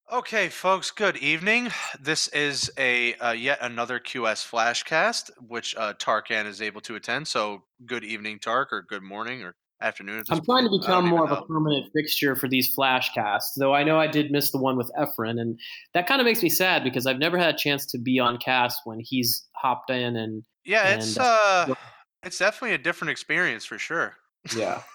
Okay, folks. Good evening. This is a yet another QS Flashcast, which Tarkan is able to attend. So, good evening, Tark, or good morning, or afternoon at this I'm trying point. to I become don't more even of a know. permanent fixture for these flashcasts, though I know I did miss the one with Efren, and that kind of makes me sad because I've never had a chance to be on cast when he's hopped in Yeah, and it's definitely a different experience for sure. yeah.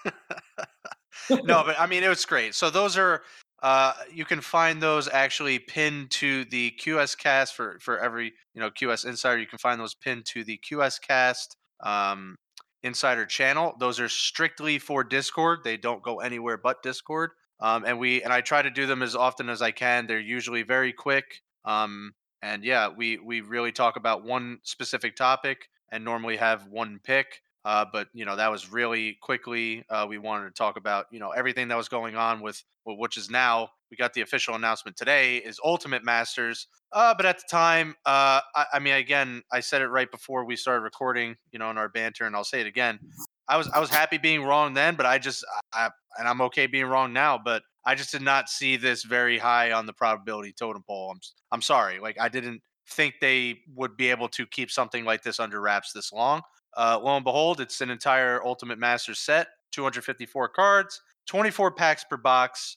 No, but I mean it was great. So those are you can find those actually pinned to the QS cast for every QS insider. You can find those pinned to the QS cast insider channel. Those are strictly for Discord. They don't go anywhere but Discord. And I try to do them as often as I can. They're usually very quick. And yeah, we really talk about one specific topic and normally have one pick. But that was really quickly. We wanted to talk about everything that was going on with which is now we got the official announcement today is Ultimate Masters. But at the time, I mean, again, I said it right before we started recording, in our banter, and I'll say it again. I was happy being wrong then, but and I'm okay being wrong now. But I just did not see this very high on the probability totem pole. I'm sorry, like I didn't think they would be able to keep something like this under wraps this long. Lo and behold, it's an entire Ultimate Masters set, 254 cards, 24 packs per box,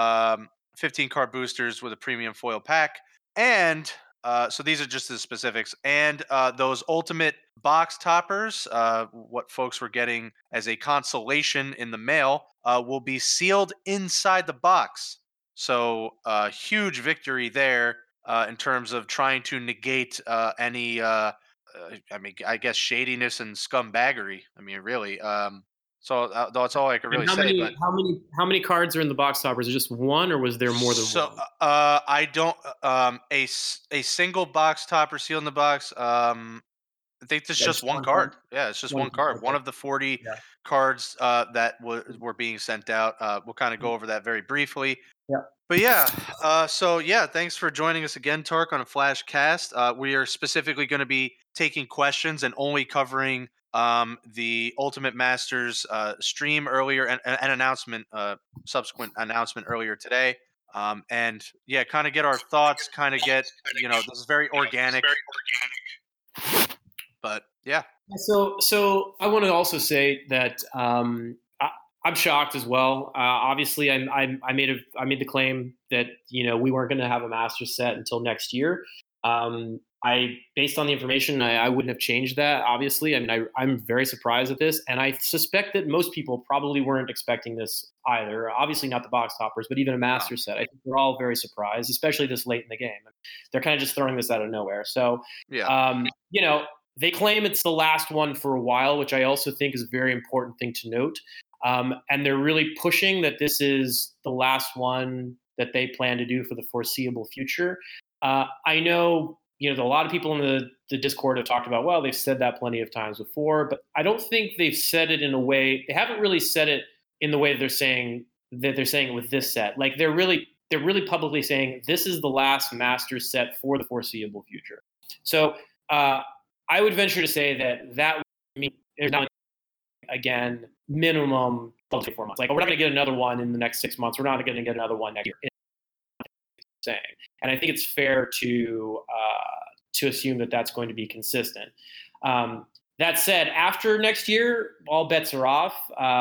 15 card boosters with a premium foil pack, and so these are just the specifics. And those Ultimate box toppers, what folks were getting as a consolation in the mail, will be sealed inside the box. So huge victory there in terms of trying to negate any I mean, I guess shadiness and scumbaggery. I mean, really. So that's all I could And really how say. many But how many how many cards are in the box toppers? Is it just one, or was there more than so one? I don't a single box topper seal in the box. I think it's Yeah, just just one one card. card. Yeah, it's just One one card. card. One Okay. of the 40 Yeah. cards that were being sent out. We'll kind of go over that very briefly. Yeah. But yeah, so yeah, thanks for joining us again, Tark, on a flash cast. We are specifically going to be taking questions and only covering the Ultimate Masters stream earlier and announcement, subsequent announcement earlier today. And yeah, kind of get our thoughts, kind of get, this is very organic, but yeah. So I want to also say that I'm shocked as well. Obviously, I made the claim that we weren't going to have a master set until next year. I based on the information, I wouldn't have changed that. Obviously, I mean I'm very surprised at this, and I suspect that most people probably weren't expecting this either. Obviously, not the box toppers, but even a No. master set. I think we're all very surprised, especially this late in the game. They're kind of just throwing this out of nowhere. So, Yeah. um, you know, they claim it's the last one for a while, which I also think is a very important thing to note. And they're really pushing that this is the last one that they plan to do for the foreseeable future. I know, a lot of people in the Discord have talked about, well, they've said that plenty of times before, but I don't think they've said it in a way, they haven't really said it in the way that they're saying it with this set. Like they're really publicly saying this is the last master set for the foreseeable future. So uh, I would venture to say that would mean there's not again minimum 24 months. Like we're not going to get another one in the next 6 months. We're not going to get another one next year. Saying, and I think it's fair to assume that that's going to be consistent. That said, after next year, all bets are off.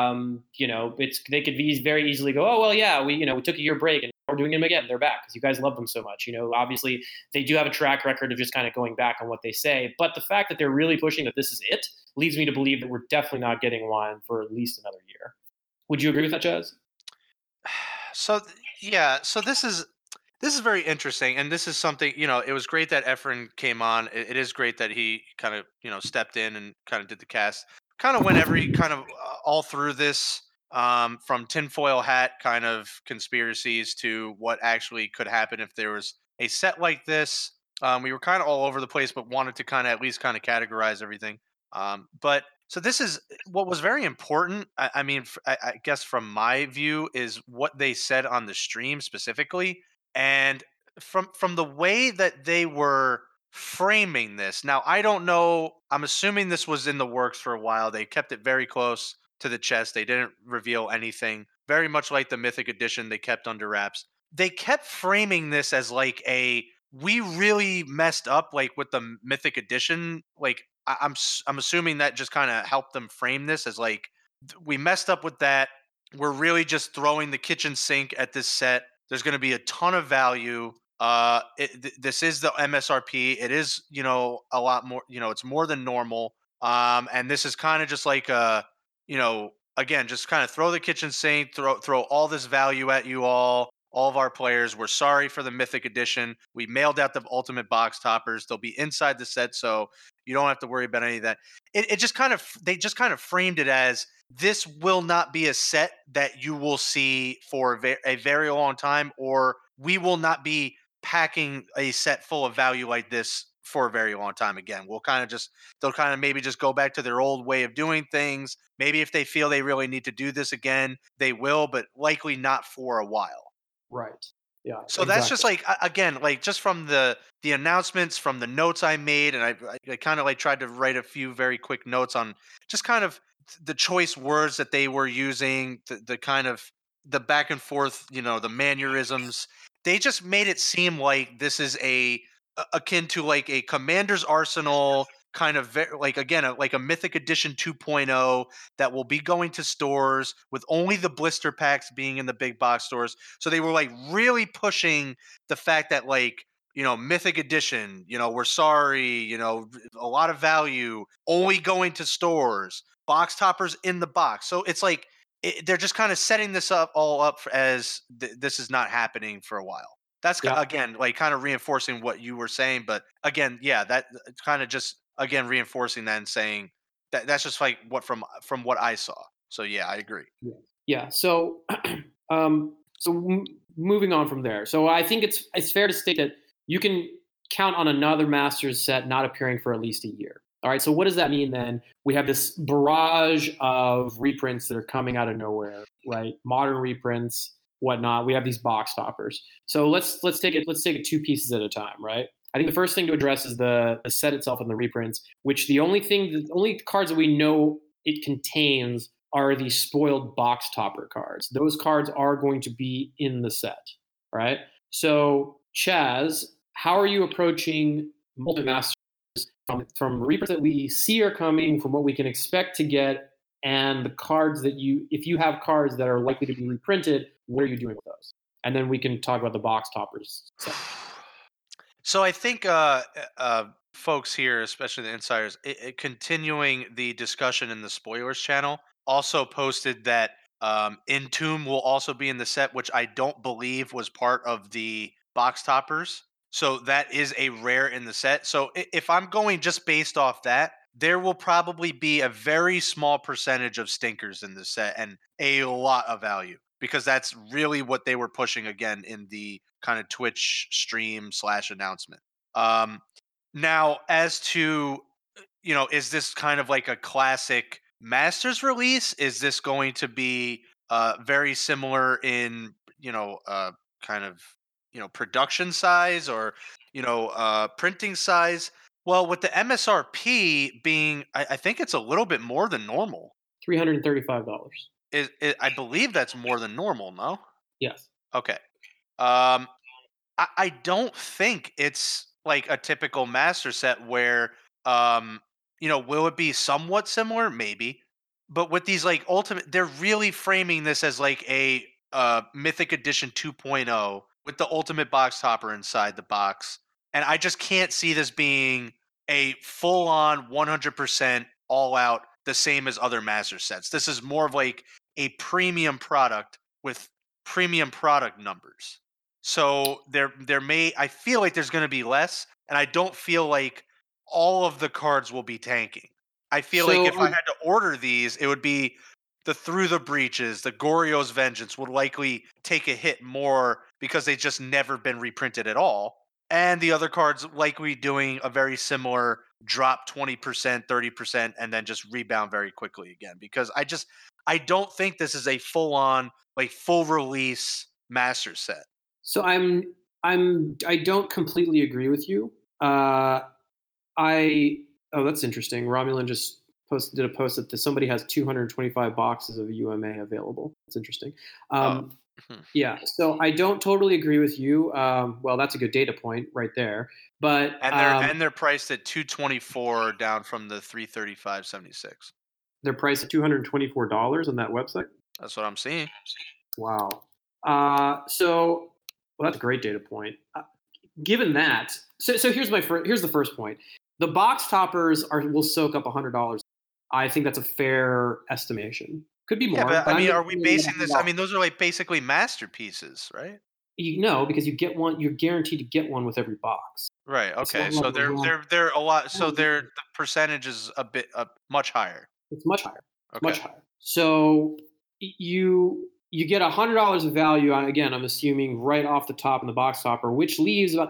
They could very easily go, oh well, yeah, we took a year break and we're doing them again. They're back because you guys love them so much. Obviously they do have a track record of just kind of going back on what they say. But the fact that they're really pushing that this is it leads me to believe that we're definitely not getting one for at least another year. Would you agree with that, Chaz? So yeah, so this is very interesting, and this is something it was great that Efren came on. It is great that he kind of stepped in and kind of did the cast. Kind of went every kind of all through this, from tinfoil hat kind of conspiracies to what actually could happen if there was a set like this. We were kind of all over the place, but wanted to kind of at least kind of categorize everything. But so this is what was very important. I mean, I guess from my view is what they said on the stream specifically, and from the way that they were framing this. Now, I don't know. I'm assuming this was in the works for a while. They kept it very close to the chest. They didn't reveal anything. Very much like the Mythic Edition, they kept under wraps. they kept framing this as like we really messed up like with the Mythic Edition. Like I'm assuming that just kind of helped them frame this as like we messed up with that. We're really just throwing the kitchen sink at this set. There's going to be a ton of value. This is the MSRP. It is, a lot more. It's more than normal. And this is kind of just like again, just kind of throw the kitchen sink, throw all this value at you all of our players. We're sorry for the Mythic Edition. We mailed out the ultimate box toppers. They'll be inside the set, so you don't have to worry about any of that. It just kind of they just kind of framed it as this will not be a set that you will see for a very long time, or we will not be packing a set full of value like this for a very long time again. They'll kind of maybe just go back to their old way of doing things. Maybe if they feel they really need to do this again, they will, but likely not for a while. Right. Yeah. So that's just Exactly. like again, like just from the announcements, from the notes I made, and I kind of like tried to write a few very quick notes on just kind of the choice words that they were using, the kind of the back and forth, the mannerisms. They just made it seem like this is akin to like a Commander's Arsenal kind of like again like a Mythic Edition 2.0 that will be going to stores with only the blister packs being in the big box stores. So they were like really pushing the fact that like Mythic Edition, we're sorry, a lot of value, only going to stores, box toppers in the box. So it's like they're just kind of setting this up all up as this is not happening for a while. That's Yeah. again like kind of reinforcing what you were saying, but again, yeah, that kind of just again reinforcing that and saying that's just like what from what I saw. So yeah, I agree. Yeah. Yeah. So, moving on from there. So I think it's fair to state that you can count on another Masters set not appearing for at least a year. All right. So what does that mean then? We have this barrage of reprints that are coming out of nowhere, right? Modern reprints, whatnot. We have these box toppers. So let's take it two pieces at a time, right? I think the first thing to address is the set itself and the reprints, which the only cards that we know it contains are the spoiled box topper cards. Those cards are going to be in the set, right? So, Chaz, how are you approaching multi-masters from reprints that we see are coming, from what we can expect to get, and the cards that if you have cards that are likely to be reprinted, what are you doing with those? And then we can talk about the box toppers set. So I think folks here, especially the insiders, continuing the discussion in the spoilers channel, also posted that Entomb will also be in the set, which I don't believe was part of the box toppers. So that is a rare in the set. So if I'm going just based off that, there will probably be a very small percentage of stinkers in the set and a lot of value because that's really what they were pushing again in the kind of Twitch stream / announcement. Um, Now, as to is this kind of like a classic Masters release? Is this going to be very similar in kind of production size or printing size? Well, with the MSRP being, I think it's a little bit more than normal. $335. I believe that's more than normal. No. Yes. Okay. I don't think it's like a typical master set where will it be somewhat similar? Maybe. But with these like ultimate they're really framing this as like a Mythic Edition 2.0 with the ultimate box topper inside the box. And I just can't see this being a full on 100% all out the same as other master sets. This is more of like a premium product with premium product numbers. So there may I feel like there's going to be less, and I don't feel like all of the cards will be tanking. I feel like So if I had to order these, it would be the Through the Breaches, the Goryo's Vengeance would likely take a hit more because they just never been reprinted at all. And the other cards likely doing a very similar drop 20%, 30%, and then just rebound very quickly again. Because I don't think this is a full on, like full release master set. So I don't completely agree with you. I Oh, that's interesting. Romulan just did a post that somebody has 225 boxes of UMA available. That's interesting. Oh, Mhm. Yeah, so I don't totally agree with you. Well, that's a good data point right there. But And they're priced at 224 down from the 335.76. they're priced at $224 on that website. That's what I'm seeing. Wow. So well, that's a great data point. Given that, so here's the first point. The box toppers will soak up $100. I think that's a fair estimation. Could be Yeah, more, but but I I'm mean, just are we saying basing this? I $100. mean, those are like basically masterpieces, right? You know, because you get one, you're guaranteed to get one with every box. Right. It's Okay. not like So a random they're a lot. So thing. the percentage is a bit much higher. It's much higher. It's Okay. much higher. So you get $100 of value. Again, I'm assuming right off the top in the box topper, which leaves about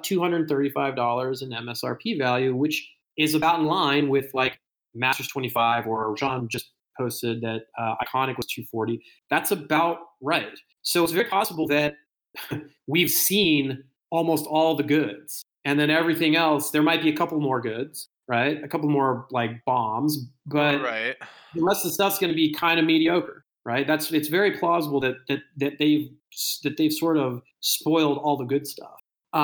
$235 in MSRP value, which is about in line with like Masters 25, or John just posted that Iconic was 240. That's about right. So it's very possible that we've seen almost all the goods, and then everything else. There might be a couple more goods, right? A couple more like bombs, but Right. the rest of the stuff's going to be kind of mediocre, right? It's very plausible that they've sort of spoiled all the good stuff.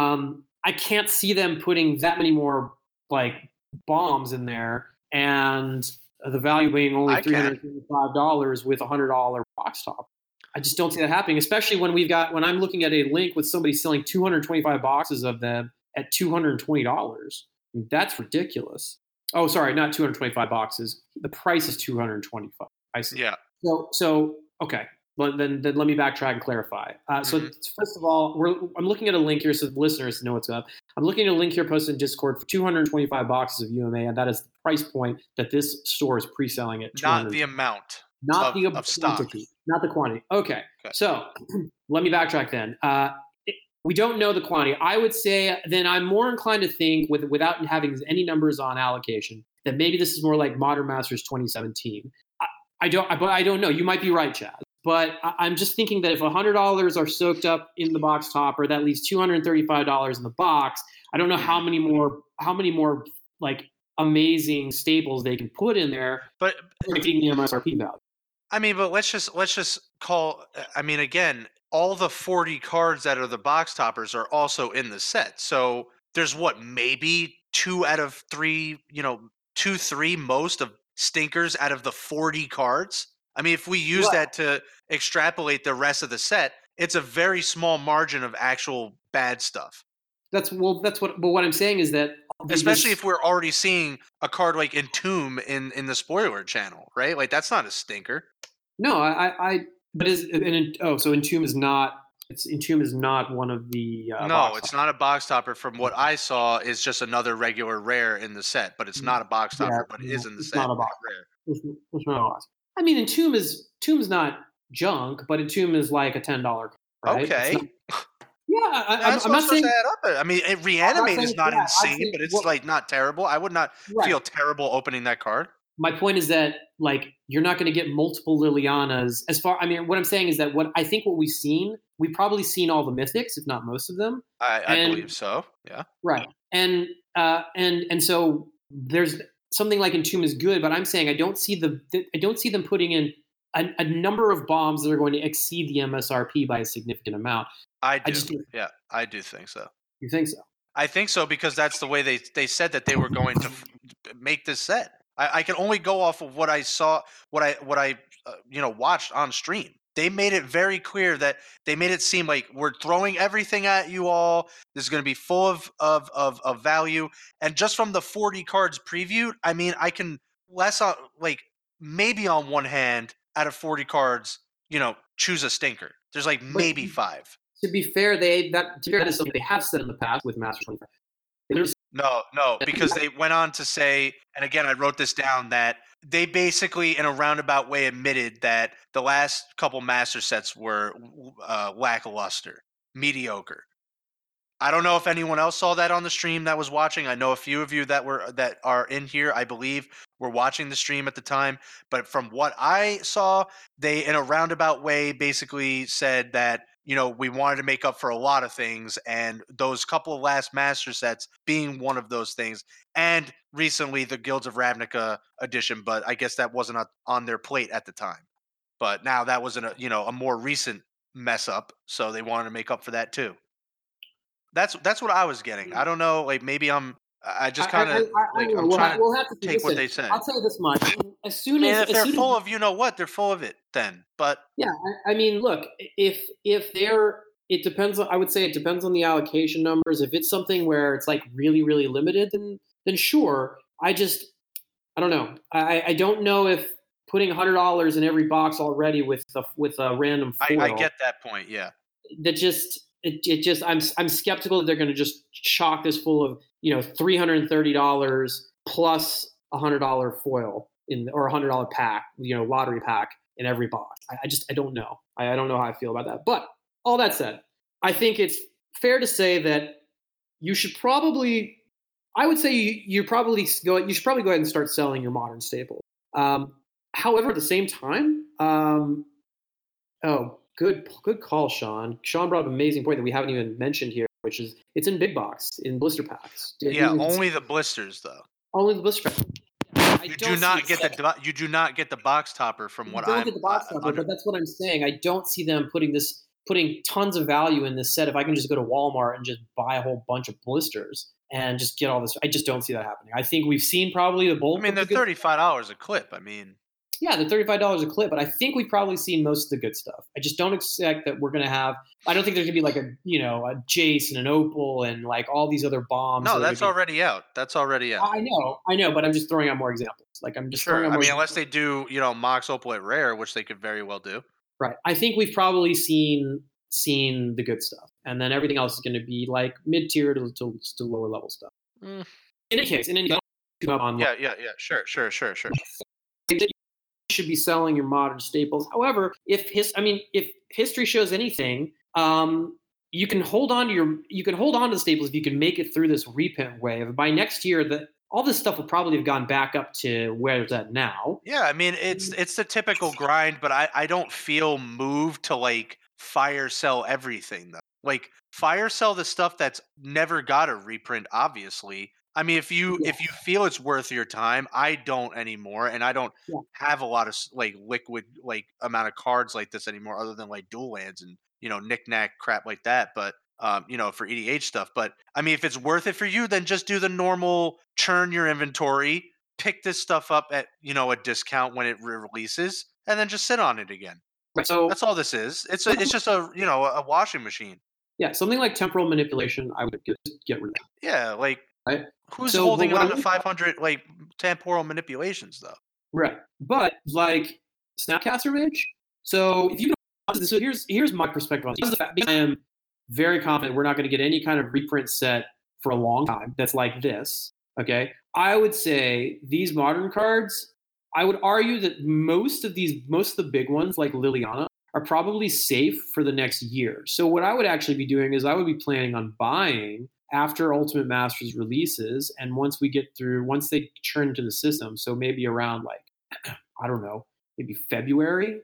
I can't see them putting that many more like bombs in there, and the value being only I can. $375 with $100 box top. I just don't see that happening, especially when I'm looking at a link with somebody selling 225 boxes of them at $220. That's ridiculous. Oh, sorry, not 225 boxes. The price is 225. I see. Yeah. So okay. But then let me backtrack and clarify. So Hmm. first of all, I'm looking at a link here so the listeners know what's up. I'm looking at a link here posted in Discord for 225 boxes of UMA, and that is the price point that this store is pre-selling at Not 200. the amount Not the of stock. quantity, not the quantity. Okay, Okay. so let me backtrack then. We don't know the quantity. I would say then I'm more inclined to think, without having any numbers on allocation, that maybe this is more like Modern Masters 2017. But I don't know. You might be right, Chad. But I'm just thinking that if $100 are soaked up in the box topper, that leaves $235 in the box. I don't know Mhm. how many more like amazing staples they can put in there, But exceeding the MSRP value. I mean, but let's just call. I mean, again, all the 40 cards that are the box toppers are also in the set. So there's what, maybe two out of three, two, three most of stinkers out of the 40 cards. I mean, if we use Right. that to extrapolate the rest of the set, it's a very small margin of actual bad stuff. That's what. But what I'm saying is that Especially this. if we're already seeing a card like Entomb in the spoiler channel, right? Like that's not a stinker. No, but so Entomb is not. Entomb is not one of the No, box it's tops. not a box topper. From what I saw, is just another regular rare in the set, but it's not a box Yeah, topper, but it is in the it's set not a box. that rare. It's not a box. I mean, Entomb's not junk, but Entomb is like a $10, right? It's not. Okay, Yeah, that's I'm what not starts to saying. add up. I mean, I'm not reanimate saying is it's not bad. I'm insane, saying but it's what. like not terrible. I would not Right. feel terrible opening that card. My point is that like you're not going to get multiple Lilianas. I mean, what I'm saying is that what we've seen, we've probably seen all the mythics, if not most of them, I and believe so. Yeah. right, and so there's something like Entomb is good, but I'm saying I don't see them putting in a number of bombs that are going to exceed the MSRP by a significant amount. I I do. just don't. Yeah, I do think so. You think so? I think so because that's the way they said that they were going to make this set. I can only go off of what I saw, what I watched on stream. They made it very clear that they made it seem like we're throwing everything at you all. This is going to be full of value, and just from the 40 cards previewed, I mean, I can less on like maybe on one hand out of 40 cards, choose a stinker. There's like But maybe five. that is something they have said in the past with Master 25. There's No, no, because they went on to say, and again, I wrote this down, that they basically, in a roundabout way, admitted that the last couple master sets were lackluster, mediocre. I don't know if anyone else saw that on the stream that was watching. I know a few of you that are in here, I believe, were watching the stream at the time. But from what I saw, they in a roundabout way basically said that we wanted to make up for a lot of things, and those couple of last master sets being one of those things, and recently the Guilds of Ravnica edition. But I guess that wasn't on their plate at the time. But now that was a more recent mess up, so they wanted to make up for that too. That's what I was getting. I don't know, like maybe I just kind of I like don't know. I'm trying to We'll have to see. take what Listen, they say. I'll tell you this much. I mean, if As they're soon as full of you know what, they're full of it then. But yeah, I mean, look, if they're, it depends on. I would say it depends on the allocation numbers. If it's something where it's like really really limited, then sure. I don't know. I don't know if putting $100 in every box already with a random I foil, get that point. Yeah. that just it just I'm skeptical that they're going to just chock this full of $330 plus $100 foil in, or $100 pack, lottery pack in every box. I don't know. I don't know how I feel about that. But all that said, I think it's fair to say that you should probably, I would say you should probably go ahead and start selling your modern staples. However, at the same time, oh, good call, Sean. Sean brought up an amazing point that we haven't even mentioned here, which is it's in big box in blister packs. Yeah, only the blisters though. Only the blister pack. You do not get the box topper from You what don't I'm get the box cover, under. but that's what I'm saying. I don't see them putting tons of value in this set. If I can just go to Walmart and just buy a whole bunch of blisters and just get all this, I just don't see that happening. I think we've seen probably the bulk. I mean, they're $35 a clip. I mean, yeah, they're $35 a clip, but I think we've probably seen most of the good stuff. I just don't expect that we're going to have. I don't think there's going to be like a Jace and an Opal and like all these other bombs. no, that's already out. That's already out. I know, but I'm just throwing out more examples. Like I'm just throwing Sure. out I more mean, unless they do, Mox Opal at rare, which they could very well do. right. I think we've probably seen the good stuff, and then everything else is going to be like mid tier to lower level stuff. Mm. In any case, Yeah. Sure. You should be selling your modern staples. However, if history shows anything, you can hold on to the staples if you can make it through this reprint wave. By next year, all this stuff will probably have gone back up to where it's at now. Yeah, I mean it's the typical grind, but I don't feel moved to like fire sell everything though. Like fire sell the stuff that's never got a reprint, obviously. I mean, if you feel it's worth your time, I don't anymore, and I don't have a lot of like liquid like amount of cards like this anymore, other than like dual lands and knick-knack crap like that. But for EDH stuff. But I mean, if it's worth it for you, then just do the normal churn your inventory, pick this stuff up at a discount when it releases, and then just sit on it again. Right, so that's all this is. It's just a washing machine. Yeah, something like temporal manipulation, I would get rid of. Yeah, like right? Who's holding on to 500 like temporal manipulations though? Right, but like Snapcaster Mage. So if you don't, so here's my perspective on this. I am very confident we're not going to get any kind of reprint set for a long time that's like this. Okay, I would say these modern cards. I would argue that most of the big ones like Liliana are probably safe for the next year. So what I would actually be doing is I would be planning on buying after Ultimate Masters releases, and once they turn into the system, so maybe around like, I don't know, maybe February,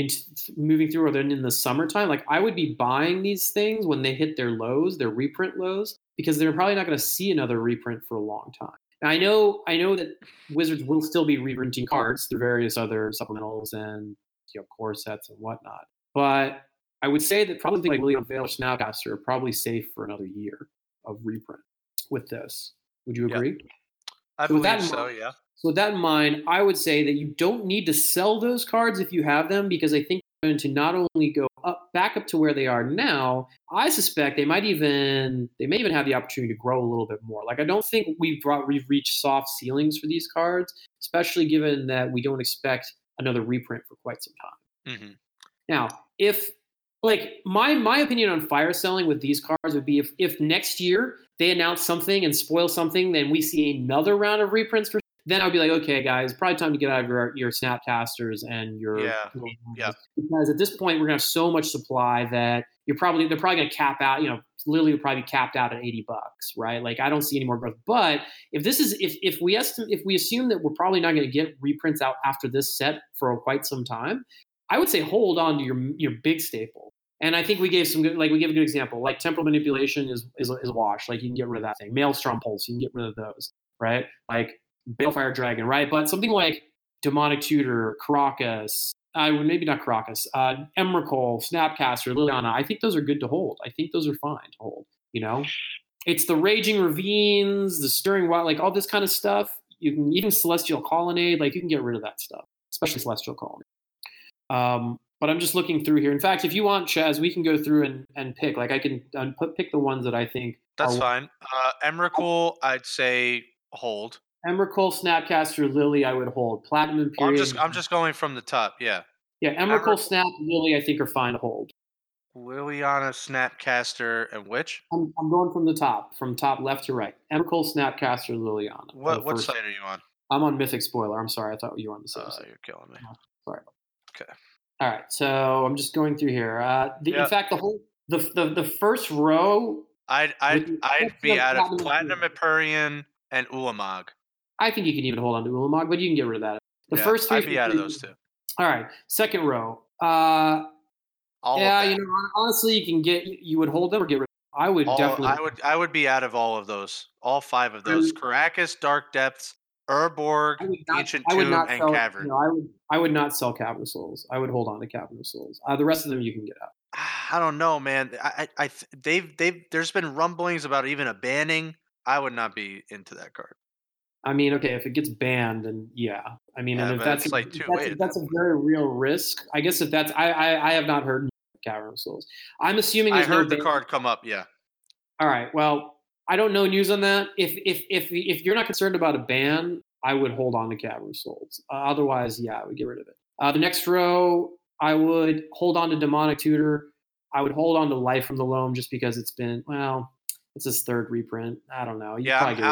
moving through, or then in the summertime, like I would be buying these things when they hit their lows, their reprint lows, because they're probably not going to see another reprint for a long time. Now, I know that Wizards will still be reprinting cards through various other supplementals and core sets and whatnot, but I would say that probably like William Vale or Snapcaster are probably safe for another year of reprint with this. Would you agree? Yep. I believe so, yeah. So with that in mind, I would say that you don't need to sell those cards if you have them, because I think they're going to not only go back up to where they are now, I suspect they may even have the opportunity to grow a little bit more. Like I don't think we've reached soft ceilings for these cards, especially given that we don't expect another reprint for quite some time. Mm-hmm. Now, if like my opinion on fire selling with these cards would be if next year they announce something and spoil something, then we see another round of reprints then I'd be like, okay, guys, probably time to get out of your Snapcasters and your because at this point we're gonna have so much supply that they're probably gonna cap out. Lily would probably be capped out at $80, right? Like I don't see any more growth. But if we assume that we're probably not going to get reprints out after this set for quite some time, I would say hold on to your big staple. And I think we gave a good example. Like temporal manipulation is a wash. Like you can get rid of that thing. Maelstrom Pulse, you can get rid of those, right? Like Balefire Dragon, right? But something like Demonic Tutor, Caracas, maybe not Caracas, Emrakul, Snapcaster, Liliana. I think those are good to hold. I think those are fine to hold. It's the Raging Ravines, the Stirring Wild, like all this kind of stuff. You can even Celestial Colonnade, like you can get rid of that stuff, especially Celestial Colonnade. But I'm just looking through here. In fact, if you want, Chaz, we can go through and pick. Like I can pick the ones that I think That's fine. Emrakul, I'd say hold. Emrakul, Snapcaster, Lily, I would hold. Platinum Imperium. I'm just going from the top. Yeah. Yeah, Emrakul, Snap, Lily, I think are fine to hold. Liliana, Snapcaster, and which? I'm going from top left to right. Emrakul, Snapcaster, Liliana. What site are you on? I'm on Mythic Spoiler. I'm sorry, I thought you were on the same site. You're killing me. Oh, sorry. Okay. All right, so I'm just going through here. In fact, the first row. I'd be out of Platinum Empyrean and Ulamog. I think you can even hold on to Ulamog, but you can get rid of that. The first three. I'd be out of those two. All right, second row. Honestly, you would hold them or get rid of them. I would definitely. I would be out of all of those. All 5 of those. Caracas, Dark Depths, Urborg, Ancient Tomb, and Cavern. I would not sell Cavern of Souls. I would hold on to Cavern of Souls. The rest of them you can get out. I don't know, man. There's been rumblings about even a banning. I would not be into that card. I mean, okay, if it gets banned, then yeah. I mean, and if that's a very real risk. I guess if that's, I have not heard Cavern of Souls. I'm assuming I heard the card come up. Yeah. All right. Well, I don't know news on that. If you're not concerned about a ban, I would hold on to Cavern of Souls. Otherwise, yeah, I would get rid of it. The next row, I would hold on to Demonic Tutor. I would hold on to Life from the Loam just because it's his third reprint. I don't know.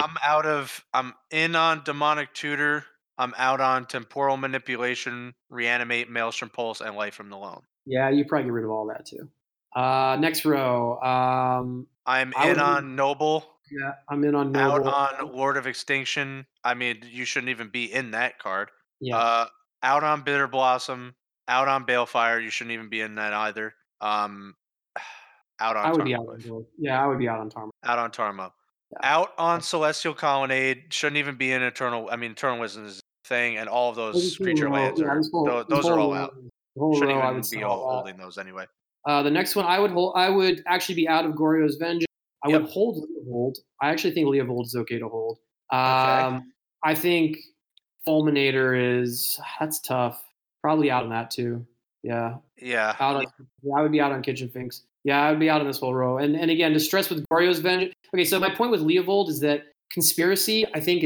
I'm in on Demonic Tutor. I'm out on Temporal Manipulation, Reanimate, Maelstrom Pulse, and Life from the Loam. Yeah, you probably get rid of all that too. Next row. I'm in on Noble. Yeah, I'm in on Noble. Out on Lord of Extinction. I mean, you shouldn't even be in that card. Yeah. Out on Bitter Blossom. Out on Balefire. You shouldn't even be in that either. Out on I would be out on Tarmogoyf. Yeah, I would be out on Tarmogoyf. Out on Tarmo. Yeah. Out on Celestial Colonnade. Shouldn't even be in Eternal. I mean, Eternal Wisdom is a thing, and all of those creature lands those are all out. Shouldn't even be holding those anyway. The next one I would actually be out of Goryo's Vengeance. I would hold Leovold. I actually think Leovold is okay to hold. I think Fulminator that's tough. Probably out on that too. Yeah. Yeah. I would be out on Kitchen Finks. Yeah, I would be out on this whole row. And again, Distress with Goryo's Vengeance. Okay, so my point with Leovold is that Conspiracy, I think,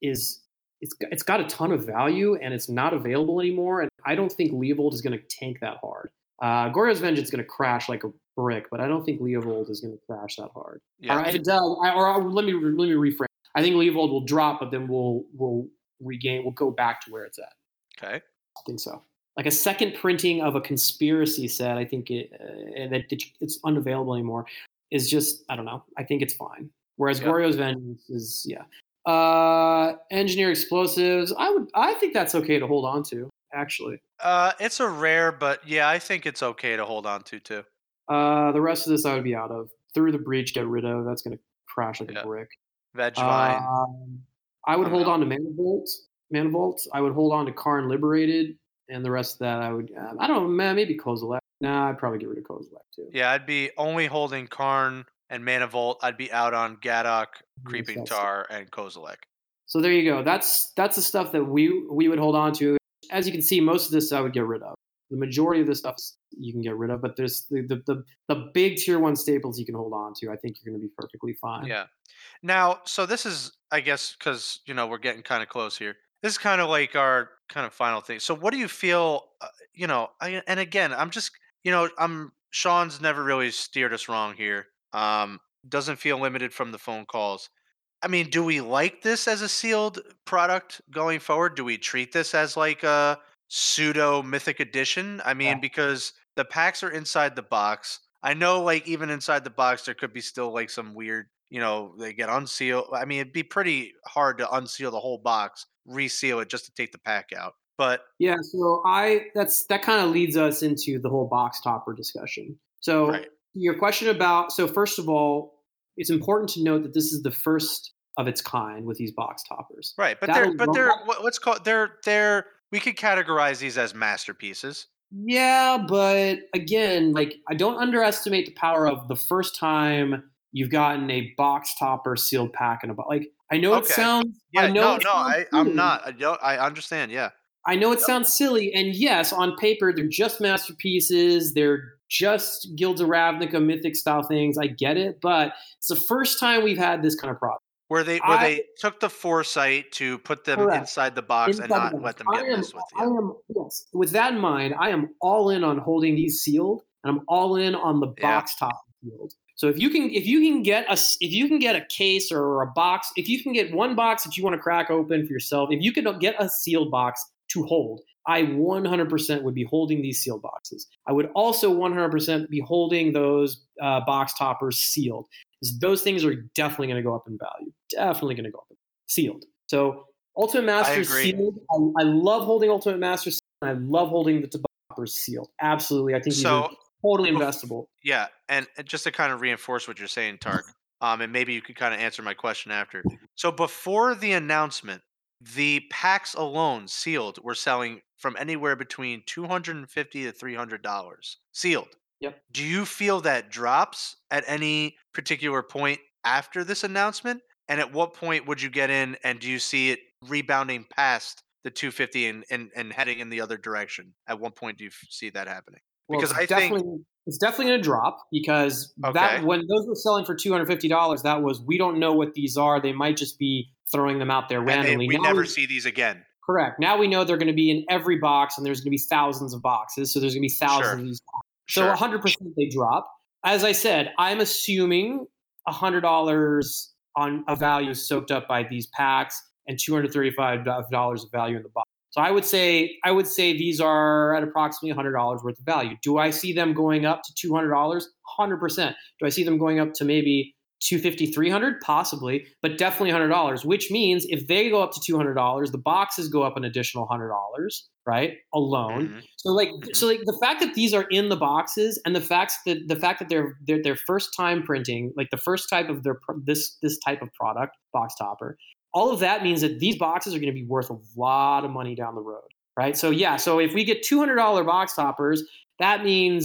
it's got a ton of value and it's not available anymore. And I don't think Leovold is going to tank that hard. Goryo's Vengeance is going to crash like a brick, but I don't think Leovold is going to crash that hard. Yeah. Or if it does, let me reframe. I think Leovold will drop, but then we'll go back to where it's at. Okay. I think so. Like a second printing of a Conspiracy set, I think it's unavailable anymore, is just, I don't know. I think it's fine. Whereas Goryo's Vengeance is, Engineer Explosives, I think that's okay to hold on to, actually. It's a rare, but yeah, I think it's okay to hold on to too. The rest of this I would be out of. Through the Breach, get rid of. That's going to crash like a brick. Vegvine. I would hold on to Mana Vault. I would hold on to Karn Liberated. And the rest of that, I would, I don't know, man, maybe Kozilek. Nah, I'd probably get rid of Kozilek too. Yeah, I'd be only holding Karn and Mana Vault. I'd be out on Gadok, Creeping Tar, and Kozilek. So there you go. That's the stuff that we would hold on to. As you can see, most of this I would get rid of. The majority of this stuff you can get rid of, but there's the big tier 1 staples you can hold on to. I think you're going to be perfectly fine. Yeah. Now, so this is, I guess, because, we're getting kind of close here. This is kind of like our kind of final thing. So what do you feel, and again, I'm just, Sean's never really steered us wrong here. Doesn't feel limited from the phone calls. I mean, do we like this as a sealed product going forward? Do we treat this as like a pseudo Mythic Edition? I mean, because the packs are inside the box. I know, like, even inside the box, there could be still like some weird, they get unsealed. I mean, it'd be pretty hard to unseal the whole box, reseal it just to take the pack out. But yeah, so that kind of leads us into the whole box topper discussion. So your question about, so first of all, it's important to note that this is the first of its kind with these box toppers. Right, but they're we could categorize these as masterpieces. Yeah, but again, like I don't underestimate the power of the first time you've gotten a box topper sealed pack in a box. Like Okay. I Yeah. know No. it No. sounds I'm silly. not. I don't. I understand. Yeah. I know it Yep. sounds silly, and yes, on paper they're just masterpieces. They're just Guilds of Ravnica mythic style things. I get it, but it's the first time we've had this kind of product. Where I they took the foresight to put them Correct. inside the box and Inside the not box. let them get messed with. I Yeah. am yes. With that in mind, I am all in on holding these sealed, and I'm all in on the Yeah. box top sealed. So if you can get a case or a box, if you can get one box that you want to crack open for yourself, if you can get a sealed box to hold, I 100% would be holding these sealed boxes. I would also 100% be holding those box toppers sealed, because those things are definitely going to go up in value. Definitely going to go up sealed. So Ultimate I Masters agree. sealed. I love holding Ultimate Masters. I love holding the toppers sealed. Absolutely, I think these are So, totally bef- investable. yeah, and just to kind of reinforce what you're saying, Tark, and maybe you could kind of answer my question after. So, before the announcement, the packs alone sealed were selling from anywhere between $250 to $300 sealed. Yep. Do you feel that drops at any particular point after this announcement? And at what point would you get in, and do you see it rebounding past the 250 and heading in the other direction? At what point do you see that happening? Well, Because I think it's definitely going to drop, because that okay, when those were selling for $250, that was, we don't know what these are. They might just be throwing them out there and randomly. we Now never we see these again. correct. Now we know they're going to be in every box, and there's going to be thousands of boxes. So there's going to be thousands Sure, of these. So sure. 100% they drop. As I said, I'm assuming $100 on a value soaked up by these packs, and $235 of value in the box. So I would say these are at approximately $100 worth of value. Do I see them going up to $200? 100%. Do I see them going up to maybe 250, 300? Possibly, but definitely $100, which means if they go up to $200, the boxes go up an additional $100, right? Alone. Hmm. So Hmm. like the fact that these are in the boxes, and the fact that they're first time printing, like the first type of this type of product, box topper, all of that means that these boxes are going to be worth a lot of money down the road, right? So yeah, so if we get $200 box toppers, that means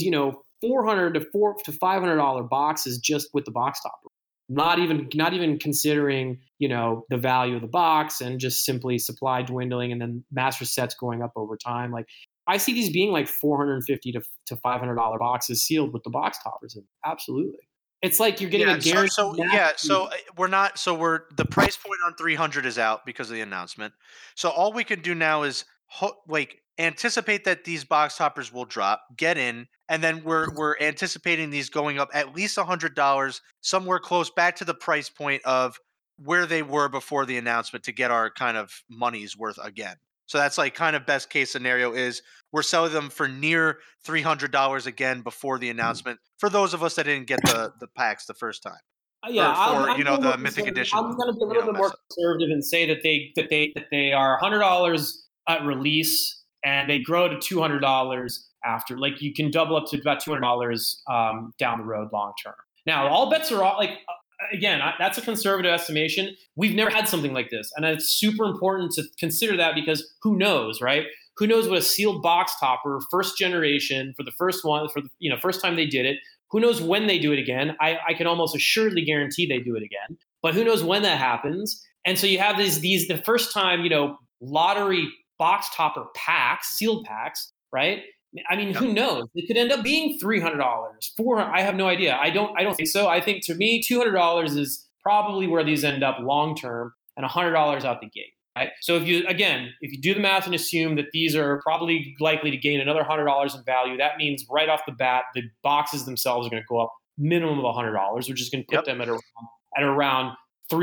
400 to $500 boxes just with the box topper. Not even considering the value of the box, and just simply supply dwindling, and then master sets going up over time. Like I see these being like 450 to $500 boxes sealed with the box toppers in. Absolutely, it's like you're getting a Yeah. guaranteed Yeah. master. We're not. So we're the price point on 300 is out because of the announcement. So all we can do now is like anticipate that these box toppers will drop, get in, and then we're anticipating these going up at least $100, somewhere close back to the price point of where they were before the announcement to get our kind of money's worth again. So that's like kind of best case scenario is we're selling them for near $300 again before the announcement for those of us that didn't get the packs the first time Yeah, for I'm going the more mythic conservative. edition I'm going to be a little bit mess more up. conservative and say that they are $100 at release, and they grow to $200 after. Like you can double up to about $200 down the road long term. Now all bets are off. Like again, that's a conservative estimation. We've never had something like this, and it's super important to consider that, because who knows, right? Who knows what a sealed box topper, first generation, for the first one, for the first time they did it. Who knows when they do it again? I can almost assuredly guarantee they do it again, but who knows when that happens? And so you have these the first time lottery box topper packs, sealed packs, right? I mean, Yep. who knows? It could end up being $300, $400. I have no idea. I don't think so. I think to me, $200 is probably where these end up long term, and $100 out the gate. Right? So if you do the math and assume that these are probably likely to gain another $100 in value, that means right off the bat, the boxes themselves are going to go up minimum of $100, which is going to put Yep. them at around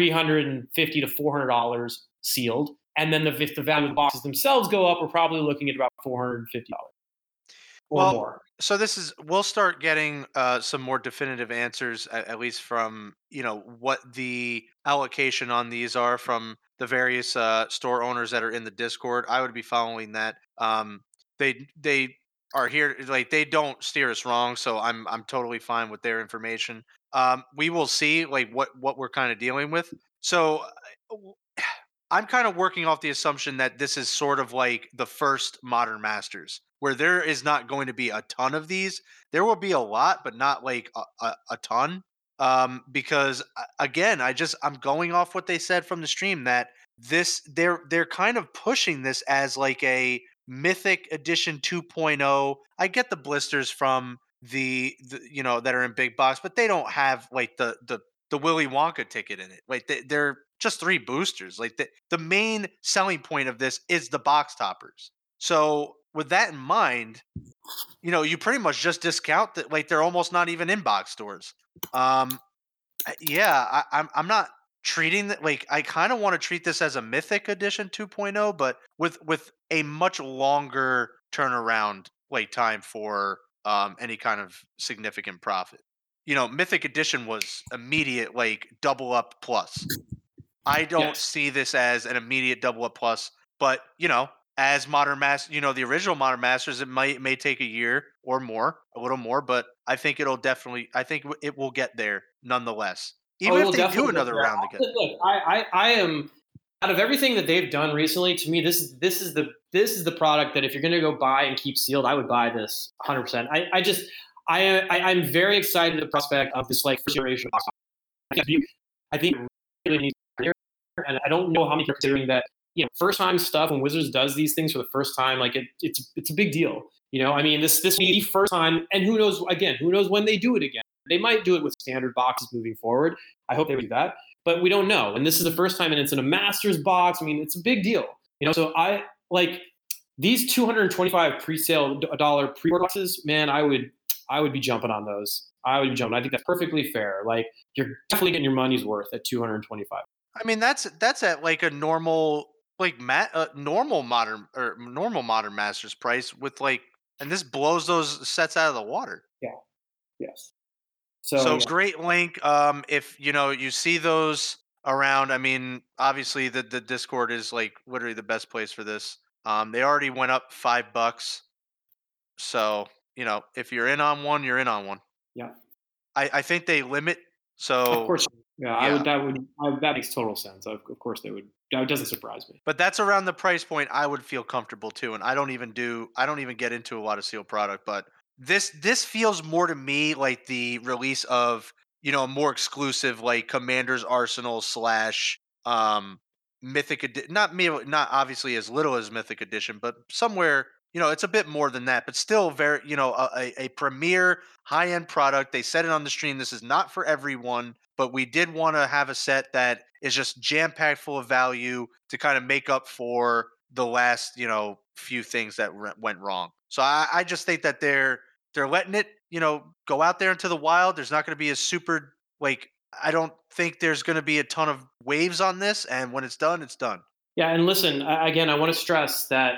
$350 to $400 sealed. And then if the value of the boxes themselves go up, we're probably looking at about $450 or Well, more. so this is we'll start getting some more definitive answers at least from what the allocation on these are from the various store owners that are in the Discord. I would be following that. They are here like they don't steer us wrong, so I'm totally fine with their information. We will see like what we're kind of dealing with. So I'm kind of working off the assumption that this is sort of like the first Modern Masters, where there is not going to be a ton of these. There will be a lot, but not like a ton. Because again, I'm going off what they said from the stream that they're kind of pushing this as like a Mythic Edition 2.0. I get the blisters from the that are in big box, but they don't have like the Willy Wonka ticket in it. Like they're just 3 boosters. Like the main selling point of this is the box toppers. So with that in mind, you pretty much just discount that. Like they're almost not even in box stores. Yeah, I'm not treating that like I kind of want to treat this as a Mythic Edition 2.0, but with a much longer turnaround wait time for any kind of significant profit. Mythic Edition was immediate like double up plus. I don't Yes. see this as an immediate double up plus, but as Modern Master, the original Modern Masters, it may take a year or more, a little more, but I think I think it will get there nonetheless. Oh, Even it if will they do definitely get another there. round again. Look, I am out of everything that they've done recently. To me, this is the product that if you're going to go buy and keep sealed, I would buy this 100%. I'm very excited at the prospect of this like first generation box. I think it really needs to be here, and I don't know how many are considering that. First time stuff when Wizards does these things for the first time, like it's a big deal. I mean, this will be the first time, and who knows? Again, who knows when they do it again? They might do it with standard boxes moving forward. I hope they would do that, but we don't know. And this is the first time, and it's in a Masters box. I mean, it's a big deal. So I like these 225 pre-sale dollar pre-order boxes. Man, I would be jumping on those. I would be jumping. I think that's perfectly fair. Like you're definitely getting your money's worth at 225. I mean, that's at like a normal like normal modern Masters price with like, and this blows those sets out of the water. Yeah. Yes. So Yeah. great link. If you see those around, I mean, obviously the Discord is like literally the best place for this. They already went up $5, so if you're in on one, you're in on one. Yeah. I think they limit. Of So course. Yeah. yeah, That makes total sense. Of course they would. That doesn't surprise me. but that's around the price point I would feel comfortable too. And I don't even get into a lot of sealed product, but this feels more to me like the release of a more exclusive like Commander's Arsenal slash Mythic not obviously as little as Mythic Edition, but somewhere it's a bit more than that, but still very a premier high end product. They said it on the stream. This is not for everyone, but we did want to have a set that is just jam packed full of value to kind of make up for the last few things that went wrong. So I just think that they're letting it go out there into the wild. There's not going to be a super like I don't think there's going to be a ton of waves on this, and when it's done, it's done. Yeah, and listen, again, I want to stress that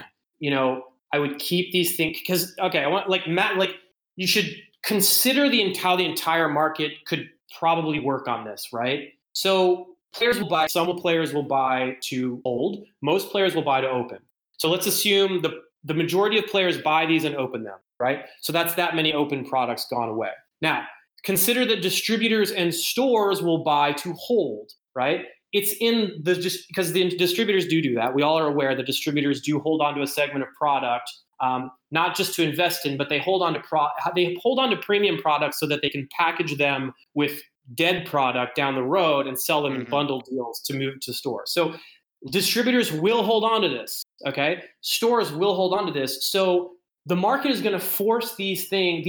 I would keep these things because I want like Matt, like you should consider how the entire market could probably work on this, right? So players will buy, some players will buy to hold, most players will buy to open. So let's assume the majority of players buy these and open them, right? So that's that many open products gone away. Now, consider that distributors and stores will buy to hold, right? It's in just because the distributors do that. We all are aware that distributors do hold on to a segment of product, not just to invest in, but they hold on to premium products so that they can package them with dead product down the road and sell them in bundle deals to move to stores. So distributors will hold on to this. Okay, stores will hold on to this. So the market is going to force these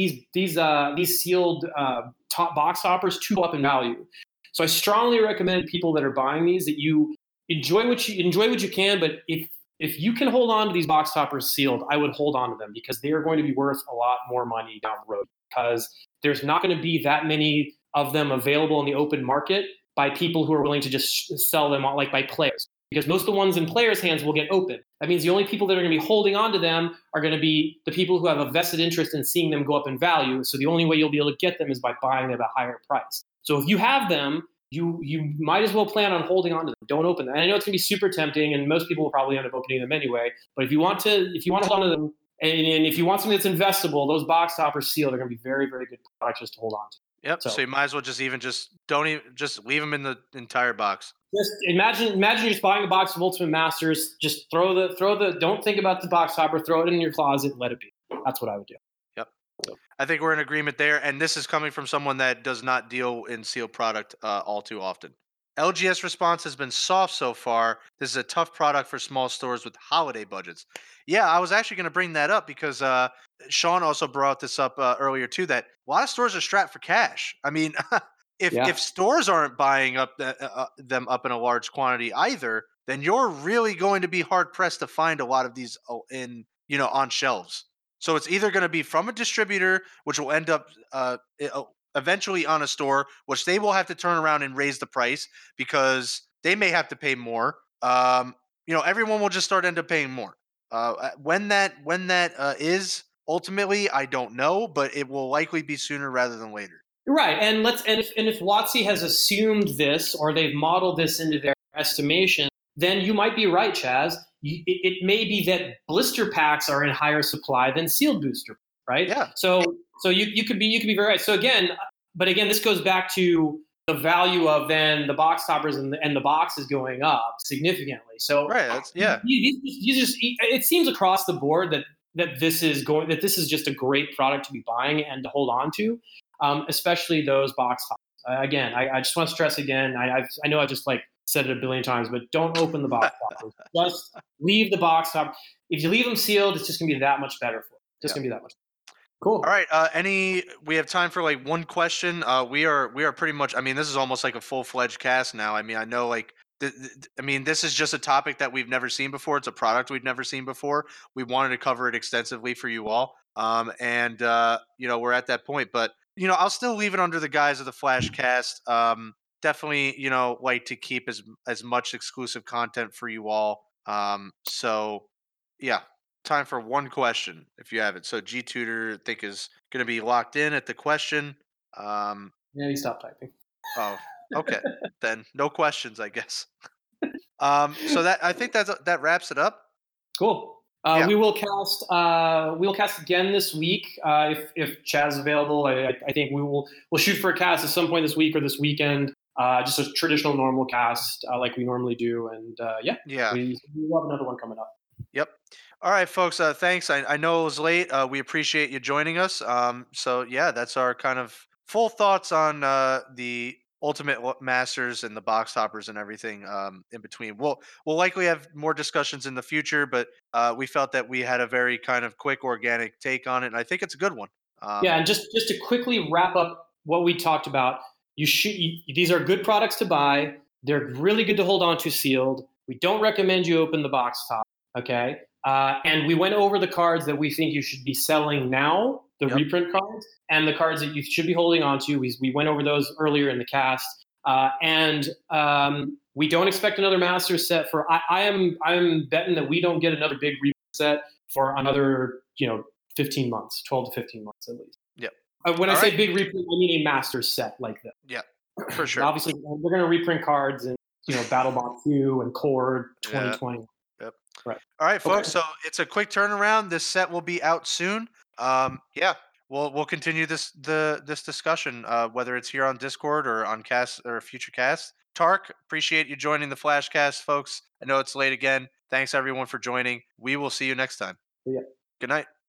sealed top box toppers to go up in value. So I strongly recommend people that are buying these that you enjoy what you can, but if you can hold on to these box toppers sealed, I would hold on to them because they are going to be worth a lot more money down the road because there's not going to be that many of them available in the open market by people who are willing to just sell them like by players. Because most of the ones in players' hands will get open. That means the only people that are going to be holding on to them are going to be the people who have a vested interest in seeing them go up in value. So the only way you'll be able to get them is by buying them at a higher price. So if you have them, you might as well plan on holding on to them. Don't open them. And I know it's going to be super tempting, and most people will probably end up opening them anyway. But if you want to hold on to them, and if you want something that's investable, those box toppers sealed are going to be very, very good products just to hold on to. Yep. So So you might as well just don't even just leave them in the entire box. just imagine you're just buying a box of Ultimate Masters. Just throw the. Don't think about the box topper. Throw it in your closet. Let it be. That's what I would do. Yep. I think we're in agreement there, and this is coming from someone that does not deal in sealed product all too often. LGS response has been soft so far. This is a tough product for small stores with holiday budgets. Yeah, I was actually going to bring that up because Sean also brought this up earlier too. That a lot of stores are strapped for cash. I mean, if Yeah. stores aren't buying up them up in a large quantity either, then you're really going to be hard pressed to find a lot of these in on shelves. So it's either going to be from a distributor, which will end up eventually on a store, which they will have to turn around and raise the price because they may have to pay more. Everyone will just start end up paying more. When that is ultimately, I don't know, but it will likely be sooner rather than later. Right, and if WotC has assumed this or they've modeled this into their estimation, then you might be right, Chaz. It may be that blister packs are in higher supply than sealed booster, right? Yeah, So you could be very right. So again, but again, this goes back to the value of then the box toppers and the box is going up significantly. So right. That's yeah, it seems across the board that this is just a great product to be buying and to hold on to, especially those box tops. Again, I just want to stress again. I know I just like said it a billion times, but don't open the box toppers. Just leave the box top. If you leave them sealed, it's just gonna be that much better for you. Just yeah. gonna be that much. All Cool. right. We have time for like one question. We are pretty much. I mean, this is almost like a full fledged cast now. I mean, I know like. I mean, this is just a topic that we've never seen before. It's a product we've never seen before. We wanted to cover it extensively for you all. And we're at that point. But I'll still leave it under the guise of the Flash cast. Definitely, like to keep as much exclusive content for you all. So yeah, time for one question if you have it. So G Tutor, I think, is going to be locked in at the question. Um, Yeah, you stop typing. oh, okay, then no questions, I guess. So that I think that wraps it up. Cool. Yeah, We will cast. We'll cast again this week if Chaz is available. I think we'll shoot for a cast at some point this week or this weekend. Just a traditional normal cast like we normally do, and yeah, yeah, we'll have another one coming up. yep. All right, folks. Thanks. I know it was late. We appreciate you joining us. So yeah, that's our kind of full thoughts on the Ultimate Masters and the box toppers and everything in between. We'll likely have more discussions in the future, but we felt that we had a very kind of quick, organic take on it, and I think it's a good one. Yeah, and just to quickly wrap up what we talked about, these are good products to buy. They're really good to hold on to sealed. We don't recommend you open the box top. Okay, and we went over the cards that we think you should be selling now, the Yep. reprint cards, and the cards that you should be holding on to. We went over those earlier in the cast, and we don't expect another master set for. I'm betting that we don't get another big reprint set for another 15 months, 12 to 15 months at least. Yep. When I All say right. big reprint, I mean a master set like this. Yeah. For sure. Obviously, we're going to reprint cards in BattleBot 2 and Core Yeah. 2020. Yep. Right. All right, folks. Okay. So it's a quick turnaround. This set will be out soon. Yeah, we'll continue this discussion, whether it's here on Discord or on cast or future cast. Tark, appreciate you joining the Flashcast, folks. I know it's late again. Thanks everyone for joining. We will see you next time. Yeah. Good night.